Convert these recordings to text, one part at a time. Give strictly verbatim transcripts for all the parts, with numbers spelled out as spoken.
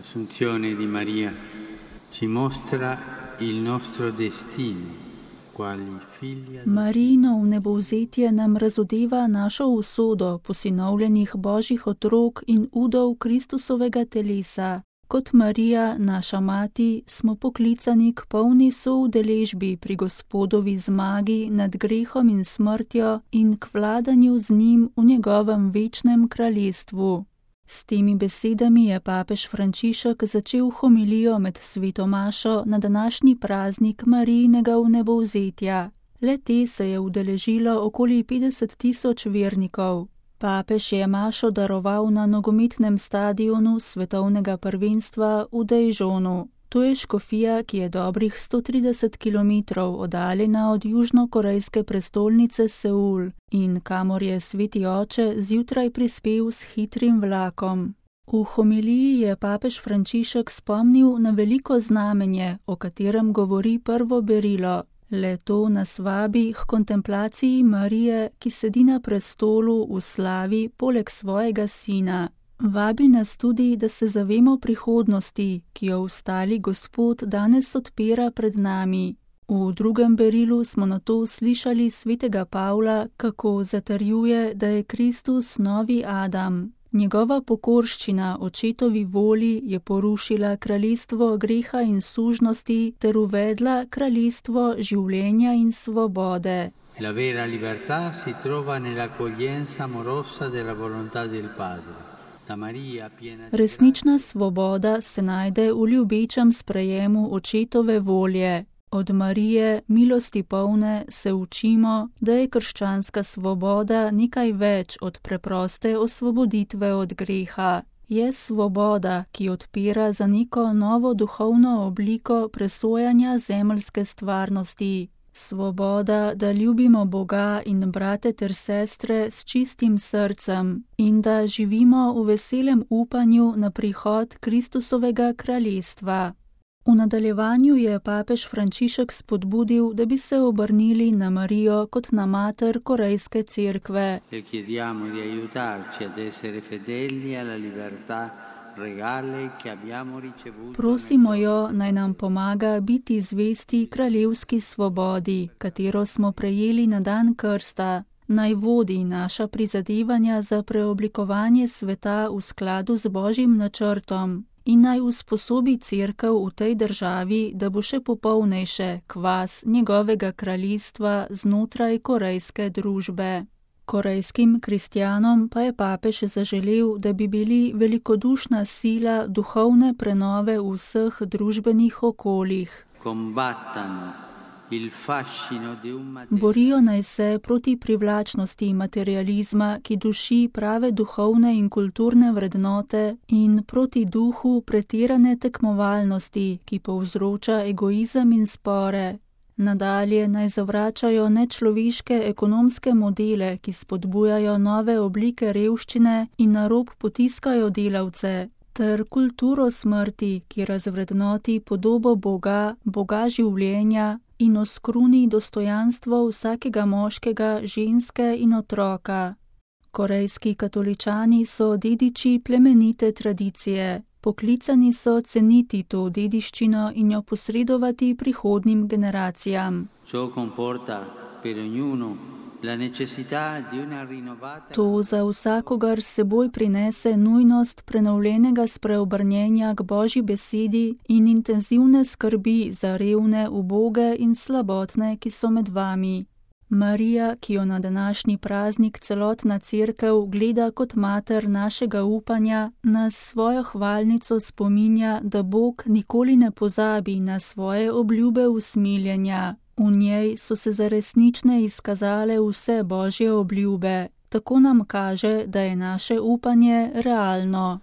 L'Assunzione di Maria ci mostra il nostro destino. Marijino vnebovzetje nam razodeva našo usodo posinovljenih Božjih otrok in udov Kristusovega telesa. Kot Marija, naša mati, smo poklicani k polni soudeležbi pri Gospodovi zmagi nad grehom in smrtjo in k vladanju z njim v njegovem večnem kraljestvu. S temi besedami je papež Frančišek začel homilijo med sveto mašo na današnji praznik Marijinega vnebovzetja. Le te se je udeležilo okoli petdeset tisoč vernikov. Papež je mašo daroval na nogometnem stadionu svetovnega prvenstva v Dejžonu. To je škofija, ki je dobrih sto trideset kilometrov oddaljena od južnokorejske prestolnice Seul in kamor je sveti oče zjutraj prispel s hitrim vlakom. V homiliji je papež Frančišek spomnil na veliko znamenje, o katerem govori prvo berilo. Le to nas vabi k kontemplaciji Marije, ki sedi na prestolu v slavi poleg svojega sina. Vabi nas tudi, da se zavemo prihodnosti, ki jo vstali Gospod danes odpira pred nami. V drugem berilu smo nato slišali svetega Pavla, kako zatrjuje, da je Kristus novi Adam. Njegova pokorščina očetovi volji je porušila kraljestvo greha in sužnosti ter uvedla kraljestvo življenja in svobode. La vera libertà si trova nell'accoglienza amorosa della volontà del Padre. Resnična svoboda se najde v ljubečem sprejemu očetove volje. Od Marije, milosti polne, se učimo, da je krščanska svoboda nekaj več od preproste osvoboditve od greha. Je svoboda, ki odpira za neko novo duhovno obliko presojanja zemeljske stvarnosti. Svoboda, da ljubimo Boga in brate ter sestre s čistim srcem in da živimo v veselem upanju na prihod Kristusovega kraljestva. V nadaljevanju je papež Frančišek spodbudil, da bi se obrnili na Marijo kot na mater Korejske cerkve. Le chiediamo di aiutarci ad essere fedeli alla libertà. Prosimo jo, naj nam pomaga biti zvesti kraljevski svobodi, katero smo prejeli na dan krsta, naj vodi naša prizadevanja za preoblikovanje sveta v skladu z Božjim načrtom in naj usposobi cerkev v tej državi, da bo še popolnejše kvas njegovega kraljestva znotraj korejske družbe. Korejskim kristjanom pa je papež zaželel, da bi bili velikodušna sila duhovne prenove v vseh družbenih okoljih. Borijo naj se proti privlačnosti materializma, ki duši prave duhovne in kulturne vrednote, in proti duhu pretirane tekmovalnosti, ki povzroča egoizem in spore. Nadalje naj zavračajo nečloveške ekonomske modele, ki spodbujajo nove oblike revščine in na rob potiskajo delavce, ter kulturo smrti, ki razvrednoti podobo Boga, Boga življenja in oskruni dostojanstvo vsakega moškega, ženske in otroka. Korejski katoličani so dediči plemenite tradicije. Poklicani so ceniti to dediščino in jo posredovati prihodnim generacijam. To za vsakogar seboj prinese nujnost prenovljenega spreobrnjenja k Božji besedi in intenzivne skrbi za revne, uboge in slabotne, ki so med vami. Marija, ki jo na današnji praznik celotna cerkev gleda kot mater našega upanja, nas svojo hvalnico spominja, da Bog nikoli ne pozabi na svoje obljube usmiljenja. V njej so se za resnične izkazale vse Božje obljube. Tako nam kaže, da je naše upanje realno.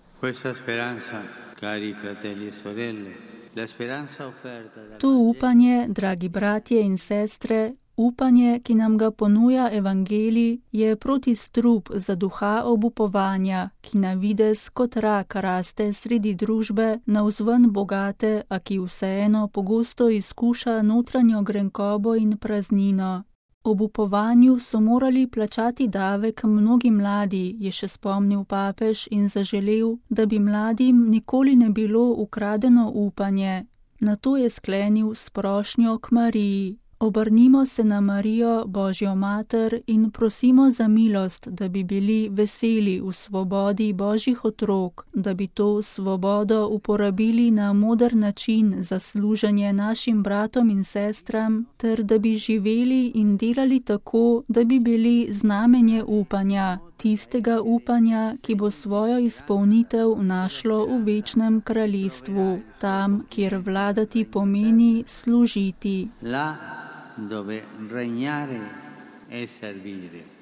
To upanje, dragi bratje in sestre, upanje, ki nam ga ponuja evangelij, je protistrup za duha obupovanja, ki na videz kot rak raste sredi družbe navzven bogate, a ki vseeno pogosto izkuša notranjo grenkobo in praznino. Ob upovanju so morali plačati davek mnogi mladi, je še spomnil papež in zaželel, da bi mladim nikoli ne bilo ukradeno upanje. Nato je sklenil s prošnjo k Mariji. Obrnimo se na Marijo, Božjo mater, in prosimo za milost, da bi bili veseli v svobodi Božjih otrok, da bi to svobodo uporabili na moder način za služenje našim bratom in sestram, ter da bi živeli in delali tako, da bi bili znamenje upanja, tistega upanja, ki bo svojo izpolnitev našlo v večnem kraljestvu, tam, kjer vladati pomeni služiti. dove regnare e servire.